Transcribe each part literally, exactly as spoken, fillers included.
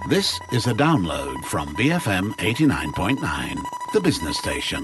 This is a download from B F M eighty-nine point nine, the business station.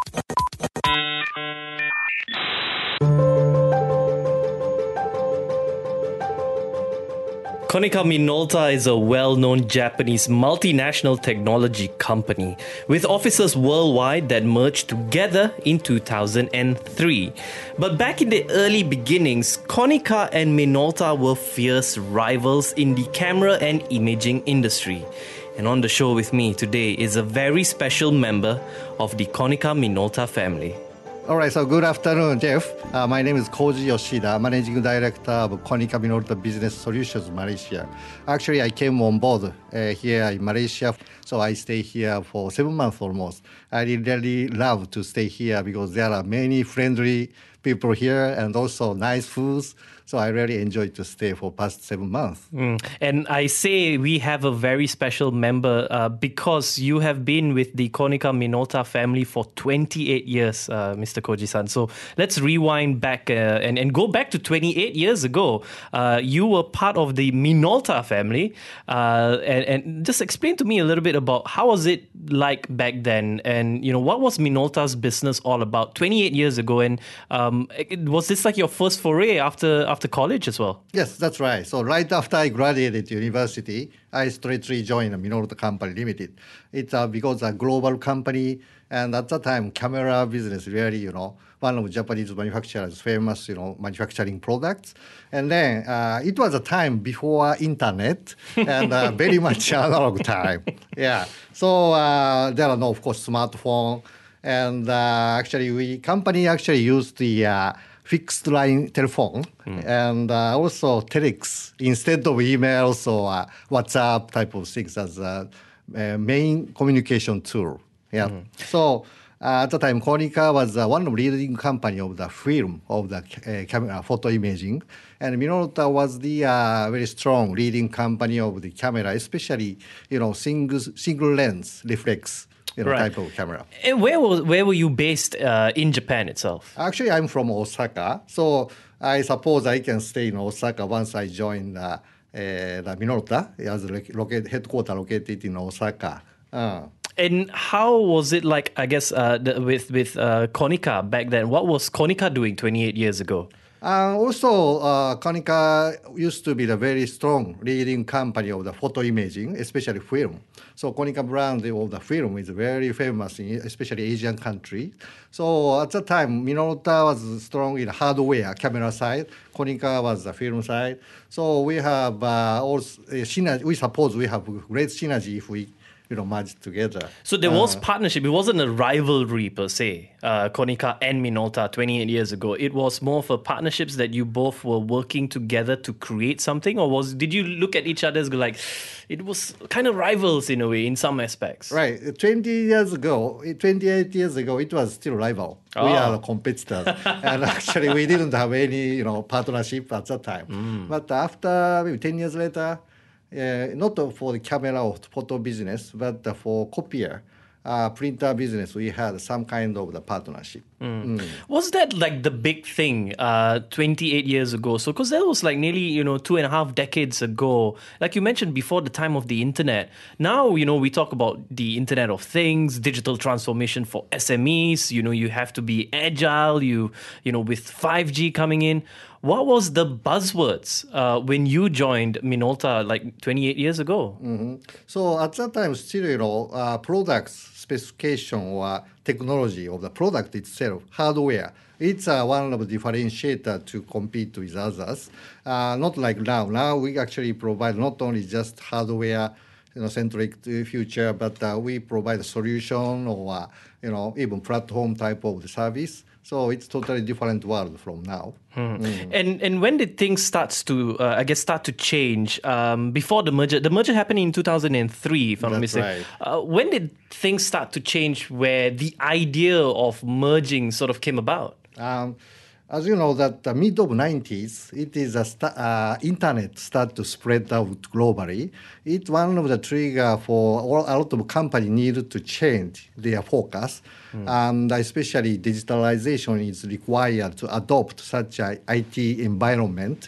Konica Minolta is a well-known Japanese multinational technology company with offices worldwide that merged together in two thousand three. But back in the early beginnings, Konica and Minolta were fierce rivals in the camera and imaging industry. And on the show with me today is a very special member of the Konica Minolta family. All right, so good afternoon, Jeff. Uh, my name is Koji Yoshida, Managing Director of Konica Minolta Business Solutions Malaysia. Actually, I came on board uh, here in Malaysia, so I stay here for seven months almost. I really love to stay here because there are many friendly people here and also nice foods. So I really enjoyed to stay for past seven months. Mm. And I say we have a very special member uh, because you have been with the Konica Minolta family for twenty-eight years, uh, Mister Koji-san. So let's rewind back uh, and, and go back to twenty-eight years ago. Uh, you were part of the Minolta family. Uh, and, and just explain to me a little bit about how was it like back then? And, you know, what was Minolta's business all about twenty-eight years ago? And um, was this like your first foray after after college as well? Yes, that's right. So right after I graduated university, I straightly joined Minolta Company Limited. It's uh, because a global company, and at that time, camera business really, you know, one of Japanese manufacturers famous, you know, manufacturing products. And then uh, it was a time before internet and uh, very much analog time. Yeah. So uh, there are no, of course, smartphone. And uh, actually, we company actually used the uh, fixed line telephone mm. and uh, also telex instead of emails or uh, WhatsApp type of things as a, a main communication tool. Yeah. Mm. So uh, at the time, Konica was uh, one of the leading company of the film of the uh, camera photo imaging, and Minolta was the uh, very strong leading company of the camera, especially you know single single lens reflex. You know, right. type of camera. And where was where were you based uh, in Japan itself? Actually, I'm from Osaka, so I suppose I can stay in Osaka once I join uh, uh, the Minolta as located headquarters located in Osaka. Uh. And how was it like? I guess uh, the, with with uh, Konica back then. What was Konica doing twenty-eight years ago? Uh, also, uh, Konica used to be the very strong leading company of the photo imaging, especially film. So Konica brand of the film is very famous in especially Asian country. So at the time, Minolta was strong in hardware, camera side. Konica was the film side. So we have uh, also uh, synergy. We suppose we have great synergy if we you know, merged together. So there was uh, partnership. It wasn't a rivalry per se, uh, Konica and Minolta twenty-eight years ago. It was more for partnerships that you both were working together to create something, or was did you look at each other as like, it was kind of rivals in a way, in some aspects? Right. twenty years ago, twenty-eight years ago, it was still rival. Oh. We are competitors. And actually, we didn't have any, you know, partnership at that time. Mm. But after maybe ten years later, Uh, not for the camera or photo business, but for copier, uh, printer business, we had some kind of the partnership. Mm. Mm. Was that like the big thing uh, twenty-eight years ago? So, because that was like nearly, you know, two and a half decades ago. Like you mentioned before, the time of the internet. Now, you know, we talk about the Internet of Things, digital transformation for S M Es. You know, you have to be agile. You, you know, with five G coming in. What was the buzzwords uh, when you joined Minolta like twenty-eight years ago? Mm-hmm. So at that time, still, you know, uh, products specification or technology of the product itself, hardware, it's uh, one of the differentiator to compete with others. Uh, not like now. Now we actually provide not only just hardware, you know, centric to future, but uh, we provide a solution or uh, you know even platform type of the service. So it's totally different world from now. Hmm. Mm. And and when did things starts to uh, I guess start to change? Um, before the merger, the merger happened in two thousand three, if I'm not mistaken. Right. Uh, when did things start to change where the idea of merging sort of came about? Um, As you know, that the mid of nineties, it is a sta- uh, internet start to spread out globally. It's one of the trigger for all, a lot of company needed to change their focus, mm. and especially digitalization is required to adopt such a I T environment.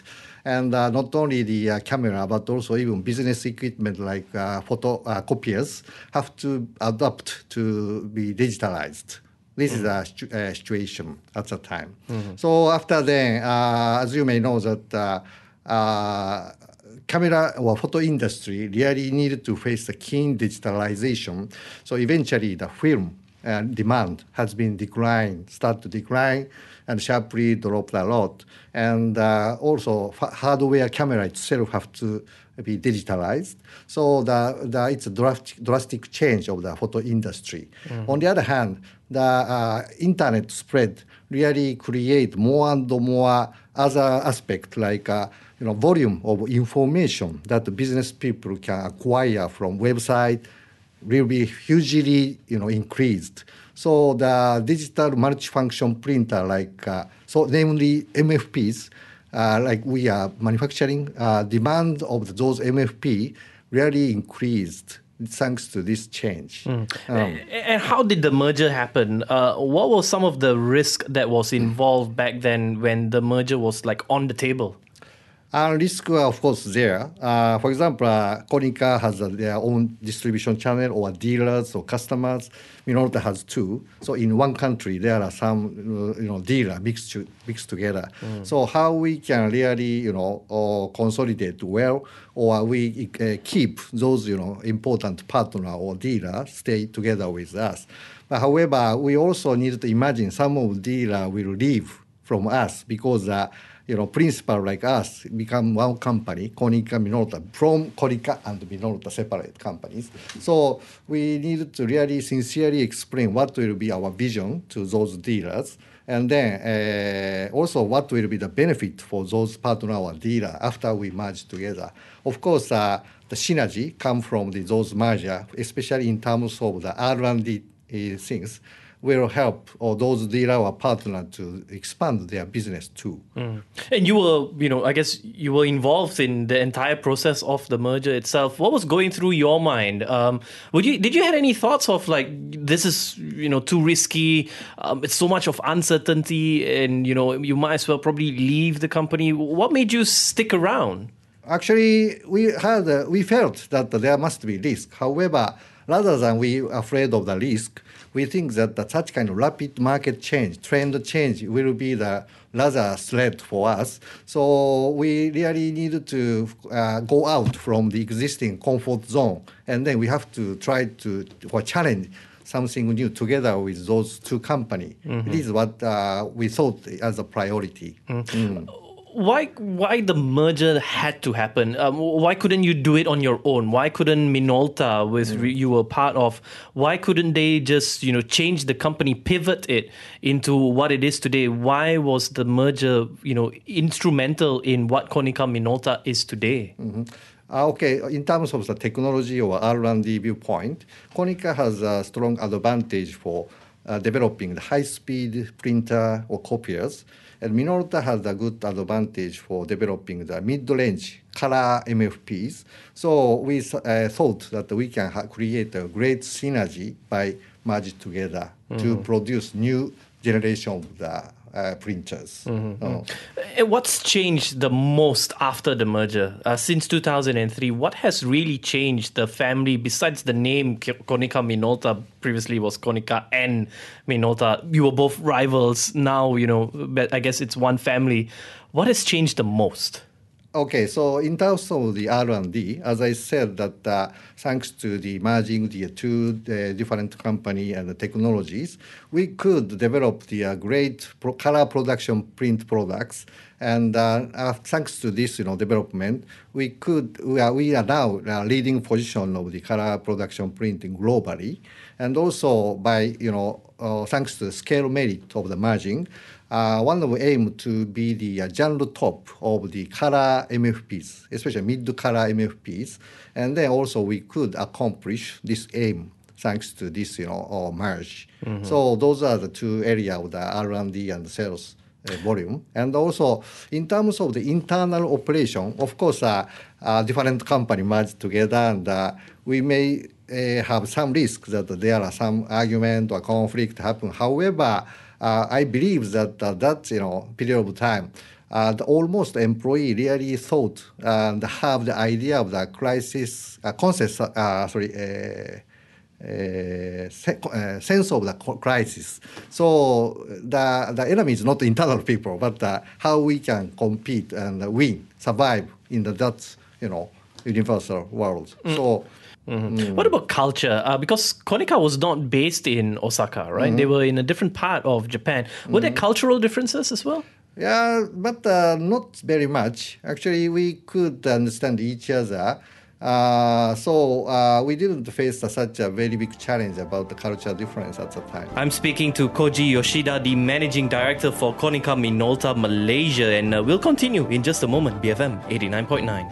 and uh, not only the uh, camera, but also even business equipment like uh, photo uh, copiers have to adapt to be digitalized. This mm-hmm. is a stu- uh, situation at the time. Mm-hmm. So after then, uh, as you may know, that uh, uh, camera or photo industry really needed to face the keen digitalization. So eventually, the film uh, demand has been declined, start to decline, and sharply dropped a lot. And uh, also, f- hardware camera itself have to be digitalized. So the, the, it's a drastic, drastic change of the photo industry. Mm-hmm. On the other hand, the uh, internet spread really create more and more other aspect like uh, you know volume of information that the business people can acquire from website will be hugely you know increased. So the digital multifunction printer like uh, so namely M F Ps uh, like we are manufacturing uh, demand of those M F P really increased thanks to this change. Mm. Um, and how did the merger happen? Uh, what was some of the risk that was involved back then when the merger was like on the table? Uh, risk are of course there. Uh, for example, uh, Konica has uh, their own distribution channel or dealers or customers. Minolta has two. So in one country, there are some uh, you know dealer mixed to, mixed together. Mm. So how we can really you know or consolidate well, or we uh, keep those you know important partner or dealer stay together with us. But however, we also need to imagine some of the dealer will leave from us because. Uh, You know, principal like us become one company, Konica Minolta, from Konica and Minolta separate companies. So we need to really sincerely explain what will be our vision to those dealers, and then uh, also what will be the benefit for those partner or dealer after we merge together. Of course, uh, the synergy come from the, those merger, especially in terms of the R and D uh, things. Will help or those dealer or partner to expand their business too. Mm. And you were, you know, I guess you were involved in the entire process of the merger itself. What was going through your mind? Um, would you did you had any thoughts of like this is, you know, too risky? Um, it's so much of uncertainty, and you know, you might as well probably leave the company. What made you stick around? Actually, we had uh, we felt that there must be risk. However, rather than we afraid of the risk, we think that the, such kind of rapid market change, trend change will be the rather threat for us. So we really need to uh, go out from the existing comfort zone, and then we have to try to or challenge something new together with those two companies. Mm-hmm. This is what uh, we thought as a priority. Mm-hmm. Mm. Why why the merger had to happen? Um, why couldn't you do it on your own? Why couldn't Minolta, which mm. you were part of, why couldn't they just you know change the company, pivot it into what it is today? Why was the merger you know instrumental in what Konica Minolta is today? Mm-hmm. Uh, okay, in terms of the technology or R and D viewpoint, Konica has a strong advantage for uh, developing the high-speed printer or copiers. And Minolta has a good advantage for developing the mid-range color M F Ps. So we uh, thought that we can ha- create a great synergy by merging together mm-hmm. to produce new generation of the uh, printers. Mm-hmm. Oh. What's changed the most after the merger? Uh, since two thousand three, what has really changed the family besides the name Konica Minolta? Previously was Konica and Minolta. You were both rivals. Now, you know, but I guess it's one family. What has changed the most? Okay, so in terms of the R and D, as I said, that uh, thanks to the merging the two uh, different company and the technologies, we could develop the uh, great pro- color production print products. And uh, uh, thanks to this, you know, development, we could we are, we are now uh, leading position of the color production printing globally, and also by you know uh, thanks to the scale merit of the merging. Uh, one of the aim to be the uh, genre top of the color M F Ps, especially mid-color M F Ps, and then also we could accomplish this aim thanks to this, you know, uh, merge. Mm-hmm. So those are the two areas of the R and D and sales uh, volume, and also in terms of the internal operation, of course, uh, uh, different company merged together, and uh, we may uh, have some risk that there are some argument or conflict happen. However, Uh, I believe that uh, that you know period of time, uh, the almost employee really thought and have the idea of the crisis uh, concept. Uh, sorry. Uh, Uh, se- uh, sense of the crisis. So the the enemy is not internal people, but uh, how we can compete and win, survive in the that you know universal world. Mm. So. Mm-hmm. Mm. What about culture? Uh, because Konica was not based in Osaka, right? Mm-hmm. They were in a different part of Japan. Were mm-hmm. there cultural differences as well? Yeah, but uh, not very much. Actually, we could understand each other. Uh, so uh, we didn't face uh, such a very big challenge about the cultural difference at the time. I'm speaking to Koji Yoshida, the managing director for Konica Minolta Malaysia, and uh, we'll continue in just a moment. B F M eighty-nine point nine.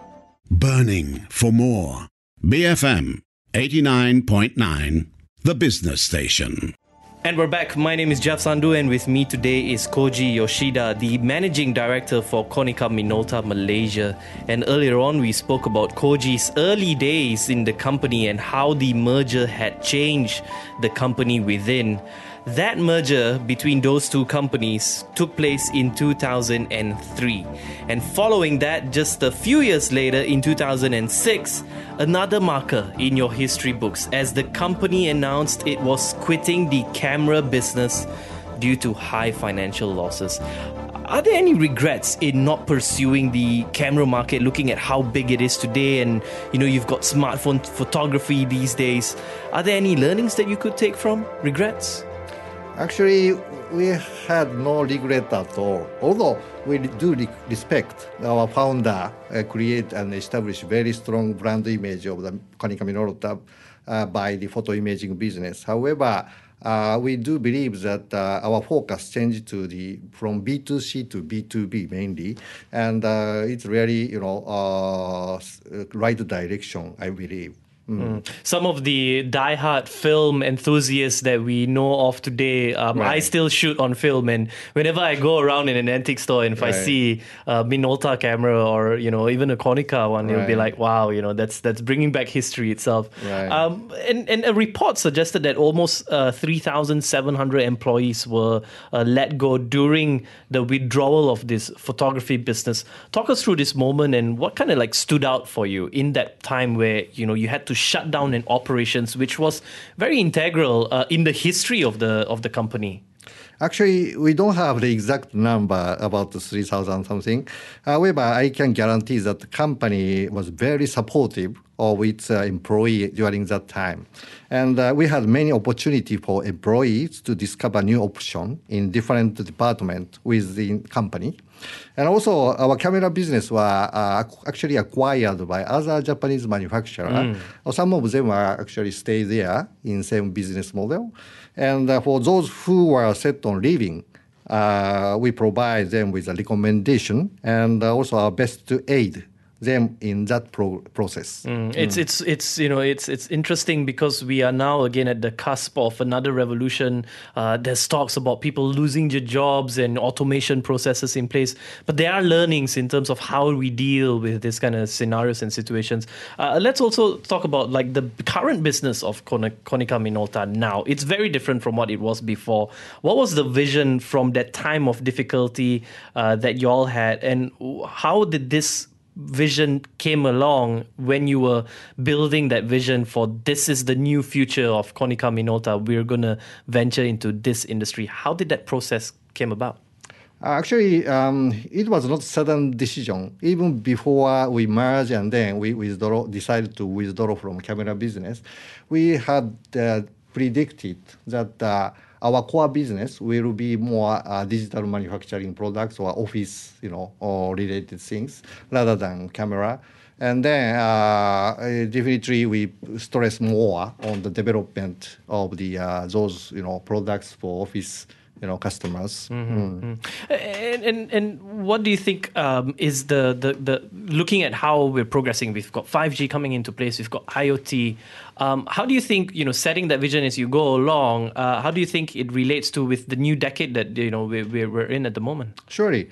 Burning for more. B F M eighty-nine point nine, the business station. And we're back. My name is Jeff Sandhu, and with me today is Koji Yoshida, the managing director for Konica Minolta Malaysia. And earlier on, we spoke about Koji's early days in the company and how the merger had changed the company within. That merger between those two companies took place in two thousand three. And following that, just a few years later, in two thousand six, another marker in your history books as the company announced it was quitting the camera business due to high financial losses. Are there any regrets in not pursuing the camera market, looking at how big it is today, and you know you've got smartphone photography these days? Are there any learnings that you could take from? Regrets? Actually, we had no regret at all. Although we do respect our founder, uh, create and establish very strong brand image of the Konica Minolta uh, by the photo imaging business. However, uh, we do believe that uh, our focus changed to the from B two C to B two B mainly, and uh, it's really you know uh, right direction, I believe. Mm. Mm. Some of the diehard film enthusiasts that we know of today, um, right. I still shoot on film, and whenever I go around in an antique store and if right. I see a Minolta camera or you know even a Konica one, right. it'll be like, wow, you know that's that's bringing back history itself. Right. Um, and and a report suggested that almost uh, three thousand seven hundred employees were uh, let go during the withdrawal of this photography business. Talk us through this moment and what kind of like stood out for you in that time where you know you had to shut down in operations, which was very integral uh, in the history of the of the company. Actually, we don't have the exact number about the three thousand something. However, I can guarantee that the company was very supportive of its uh, employee during that time. And uh, we had many opportunities for employees to discover new options in different departments within the company. And also, our camera business were uh, actually acquired by other Japanese manufacturers. Mm. Some of them are actually stay there in same business model. And uh, for those who were set on leaving, uh, we provide them with a recommendation and also our best to aid them in that pro- process. Mm. Mm. It's it's it's you know it's it's interesting because we are now again at the cusp of another revolution. Uh, there's talks about people losing their jobs and automation processes in place, but there are learnings in terms of how we deal with this kind of scenarios and situations. Uh, let's also talk about like the current business of Konica Minolta now. It's very different from what it was before. What was the vision from that time of difficulty uh, that you all had, and how did this vision came along when you were building that vision for this is the new future of Konica Minolta, we're going to venture into this industry? How did that process came about? Actually, um, it was not a sudden decision. Even before we merged and then we withdraw, decided to withdraw from camera business, we had uh, predicted that uh, our core business will be more uh, digital manufacturing products or office, you know, or related things rather than camera. And then uh, definitely we stress more on the development of the uh, those, you know, products for office, you know, customers. Mm-hmm. Mm. And, and and what do you think um, is the, the the looking at how we're progressing? We've got five G coming into place. We've got IoT. Um, how do you think, you know, setting that vision as you go along? Uh, how do you think it relates to with the new decade that you know we're we're in at the moment? Surely.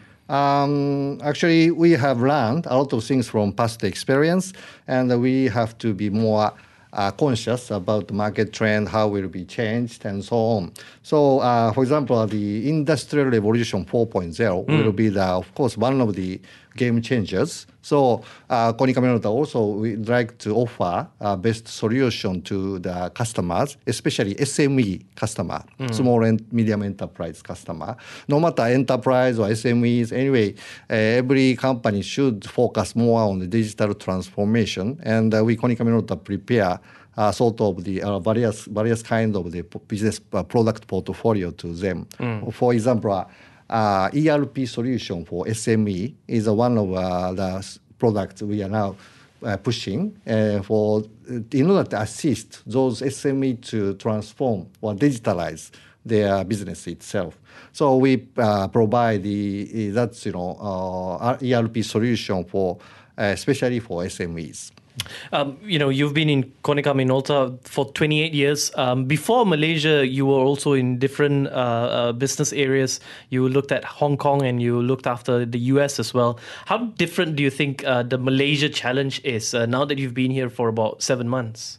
Um, actually, we have learned a lot of things from past experience, and we have to be more uh, conscious about the market trend, how will be changed, and so on. So, uh, for example, the Industrial Revolution four point oh mm. will be the, of course, one of the game changers. So, uh, Konica Minolta also would like to offer uh, best solution to the customers, especially S M E customer, mm. small and medium enterprise customer. No matter enterprise or S M Es, anyway, uh, every company should focus more on the digital transformation, and uh, we Konica Minolta prepare uh, sort of the uh, various various kind of the business uh, product portfolio to them. Mm. For example, uh, uh, E R P solution for S M E is uh, one of uh, the products we are now uh, pushing uh, for in order to assist those S M E to transform or digitalize their business itself. So we uh, provide the that's you know uh, E R P solution for uh, especially for S M Es. Um, you know, you've been in Konica Minolta for twenty-eight years. Um, before Malaysia, you were also in different uh, uh, business areas. You looked at Hong Kong and you looked after the U S as well. How different do you think uh, the Malaysia challenge is uh, now that you've been here for about seven months?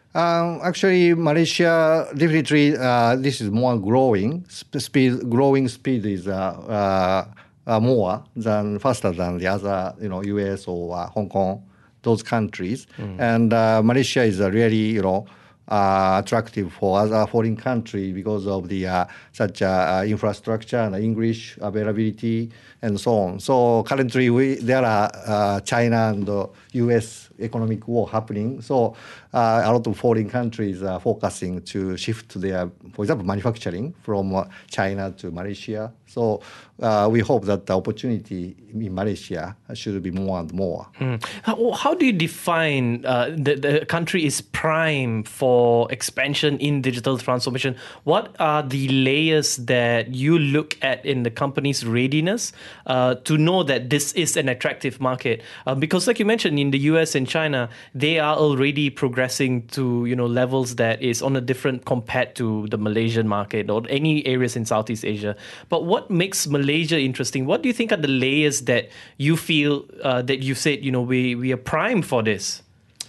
Um, actually, Malaysia definitely uh, this is more growing speed. Growing speed is uh, uh, uh, more than faster than the other, you know, U S or uh, Hong Kong, those countries. Mm. And uh, Malaysia is uh, really, you know, uh, attractive for other foreign countries because of the uh, such uh, infrastructure and English availability and so on. So currently, we there are uh, China and the U S economic war happening. So uh, a lot of foreign countries are focusing to shift their, for example, manufacturing from uh, China to Malaysia. So uh, we hope that the opportunity in Malaysia should be more and more. Mm. How, how do you define uh, the, the country is prime for expansion in digital transformation? What are the layers that you look at in the company's readiness uh, to know that this is an attractive market? Uh, because like you mentioned, in the U S and China, they are already progressing to, you know, levels that is on a different compared to the Malaysian market or any areas in Southeast Asia. But what makes Malaysia interesting? What do you think are the layers that you feel uh, that you said, you know, we, we are prime for this?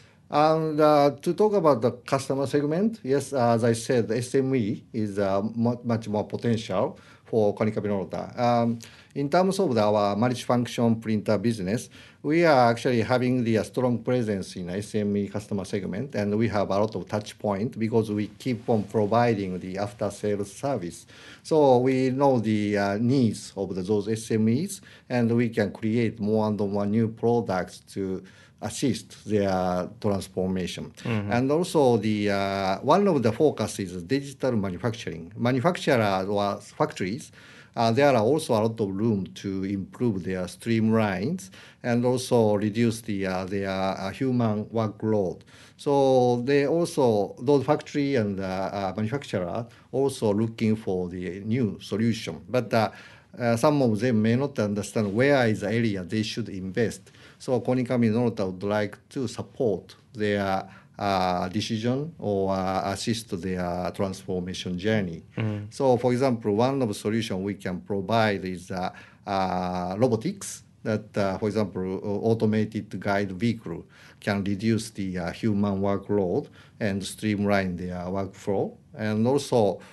And uh, to talk about the customer segment, yes, as I said, the S M E is uh, much, much more potential for Konica Minolta. Um, in terms of the, our multifunction printer business, we are actually having the uh, strong presence in S M E customer segment, and we have a lot of touch point because we keep on providing the after-sales service. So we know the uh, needs of the, those S M Es, and we can create more and more new products to assist their transformation. Mm-hmm. And also the uh, one of the focus is digital manufacturing. Manufacturers or factories, uh, there are also a lot of room to improve their streamlines and also reduce the uh, their uh, human workload. So they also, those factory and uh, uh, manufacturer also looking for the new solution. But uh, uh, some of them may not understand where is the area they should invest. So Konica Minolta would like to support their uh, decision or uh, assist their transformation journey. Mm-hmm. So, for example, one of the solutions we can provide is uh, uh, robotics. That, uh, for example, automated guide vehicle can reduce the uh, human workload and streamline their workflow. And also, uh,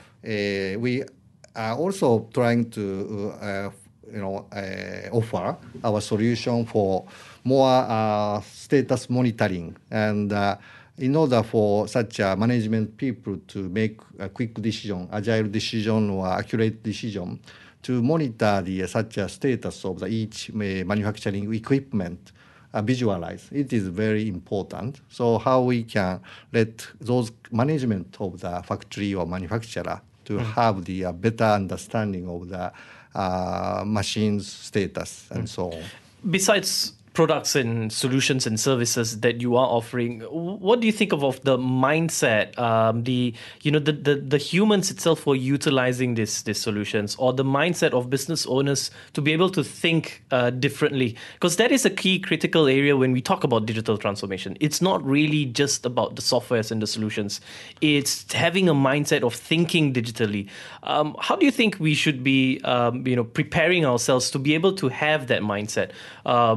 we are also trying to uh, you know, uh, offer our solution for more uh, status monitoring. And uh, in order for such uh, management people to make a quick decision, agile decision or accurate decision, to monitor the uh, such a status of the each uh, manufacturing equipment, uh, visualize, it is very important. So how we can let those management of the factory or manufacturer to mm. have the uh, better understanding of the uh, machine's status and mm. so on. Besides products and solutions and services that you are offering, what do you think of, of the mindset, um, the you know the, the the humans itself for utilizing this these solutions, or the mindset of business owners to be able to think uh, differently? Because that is a key critical area when we talk about digital transformation. It's not really just about the softwares and the solutions. It's having a mindset of thinking digitally. Um, how do you think we should be um, you know preparing ourselves to be able to have that mindset? Um, you know.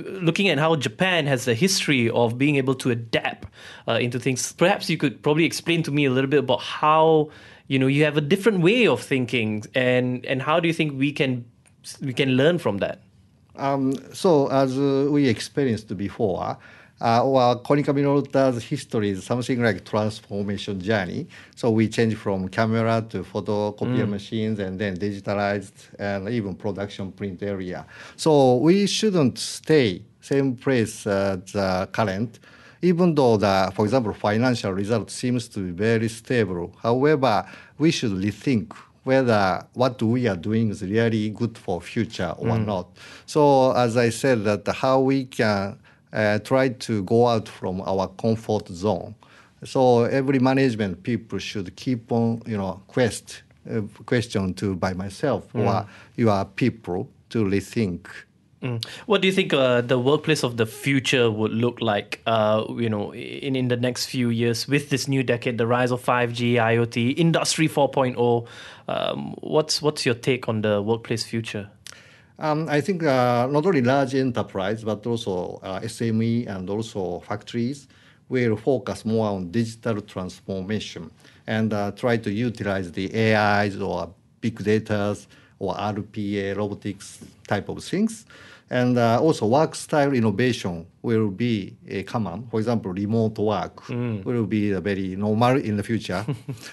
looking at how Japan has a history of being able to adapt uh, into things, perhaps you could probably explain to me a little bit about how, you know, you have a different way of thinking, and and how do you think we can we can learn from that? Um, so as uh, we experienced before, uh, our Konica Minolta's history is something like transformation journey. So we changed from camera to photocopier mm. machines, and then digitalized, and even production print area. So we shouldn't stay same place at the current, even though the, for example, financial result seems to be very stable. However, we should rethink whether what we are doing is really good for future or mm. not. So as I said, that how we can uh, try to go out from our comfort zone. So every management people should keep on, you know, quest uh, question to by myself mm. or your people to rethink. Mm. What do you think uh, the workplace of the future would look like, uh, you know, in, in the next few years with this new decade, the rise of five G, IoT, Industry four point oh? Um, what's what's your take on the workplace future? Um, I think uh, not only large enterprise, but also uh, S M E and also factories will focus more on digital transformation and uh, try to utilize the A Is or big data or R P A, robotics type of things. And uh, also work style innovation will be uh, common. For example, remote work mm. will be very normal in the future.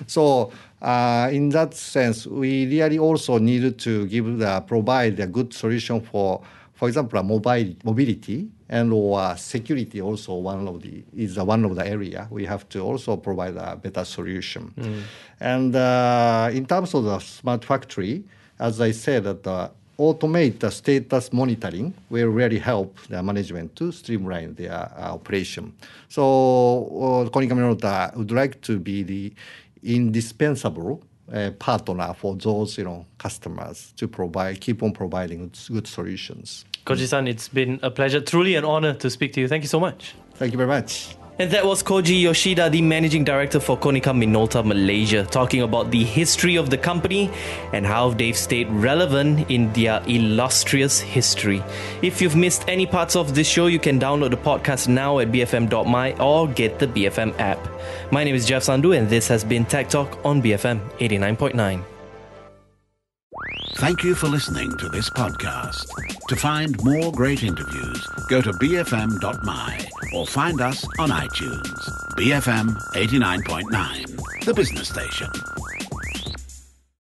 So uh, in that sense, we really also need to give the, provide a good solution for, for example, mobile, mobility and or security also one of the, is one of the area. We have to also provide a better solution. Mm. And uh, in terms of the smart factory, as I said, that uh, automate the status monitoring will really help the management to streamline their uh, operation. So uh, Konica Minolta would like to be the indispensable uh, partner for those, you know, customers to provide, keep on providing good solutions. Koji-san, it's been a pleasure, truly an honor to speak to you. Thank you so much. Thank you very much. And that was Koji Yoshida, the Managing Director for Konica Minolta Malaysia, talking about the history of the company and how they've stayed relevant in their illustrious history. If you've missed any parts of this show, you can download the podcast now at b f m dot m y or get the B F M app. My name is Jeff Sandhu, and this has been Tech Talk on B F M eighty-nine point nine. Thank you for listening to this podcast. To find more great interviews, go to b f m dot m y or find us on iTunes. B F M eighty-nine point nine, the business station.